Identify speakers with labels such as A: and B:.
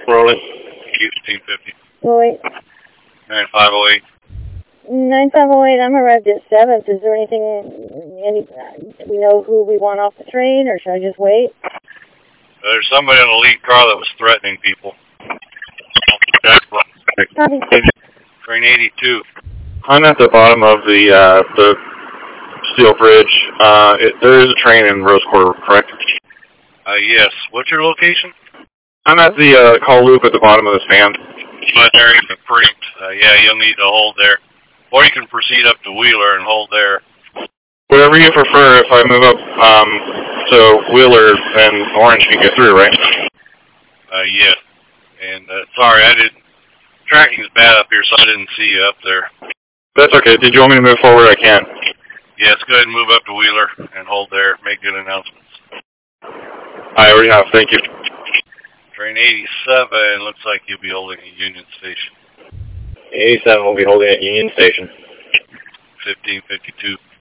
A: rolling.
B: 1550.
C: Wait.
B: 9508.
C: 9508, I'm arrived at 7th. Is there anything, we know who we want off the train, or should I just wait?
B: There's somebody in the lead car that was threatening people.
C: Copy.
B: Train 82.
A: I'm at the bottom of the steel bridge. There is a train in Rose Quarter, correct?
B: Yes. What's your location?
A: I'm at the call loop at the bottom of the span.
B: But there you can print. Yeah, you'll need to hold there. Or you can proceed up to Wheeler and hold there.
A: Whatever you prefer. If I move up to Wheeler, then Orange can get through, right?
B: Yeah. And sorry, tracking's bad up here, so I didn't see you up there.
A: That's okay. Did you want me to move forward? I can.
B: Yes, go ahead and move up to Wheeler and hold there. Make good announcements.
A: I already have. Thank you.
B: Train 87 looks like you'll be holding at Union Station.
A: 87 will be holding at Union Station.
B: 1552.